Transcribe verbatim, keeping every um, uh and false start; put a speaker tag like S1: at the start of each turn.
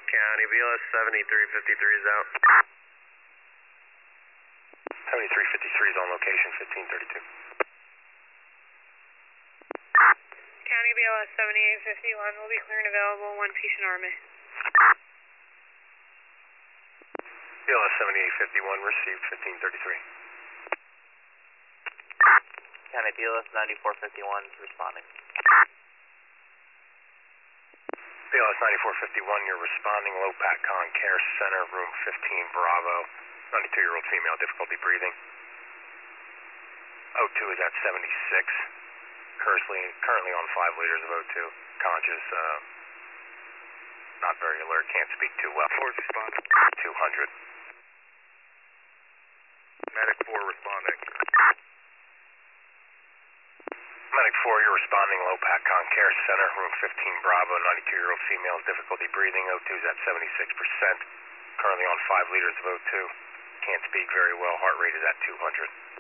S1: County, B L S seventy-three fifty-three is out.
S2: seventy-three fifty-three is on location, fifteen thirty-two.
S3: County, B L S seventy-eight fifty-one will be clear and available, one patient army.
S2: B L S seventy-eight fifty-one received, fifteen thirty-three.
S4: County, B L S ninety-four fifty-one is responding.
S2: B L S ninety-four fifty-one, you're responding, low PATCON Care Center, room fifteen, Bravo, ninety-two-year-old female, difficulty breathing. O two is at seventy-six, currently, currently on five liters of O two, conscious, uh, not very alert, can't speak too well.
S1: four responding.
S2: two hundred.
S1: Medic four responding.
S2: Medic four, you're responding, low PATCON Care Center, room fifteen, Bravo, ninety-two-year-old female, difficulty breathing, O two is at seventy-six percent, currently on five liters of O two, can't speak very well, heart rate is at two hundred.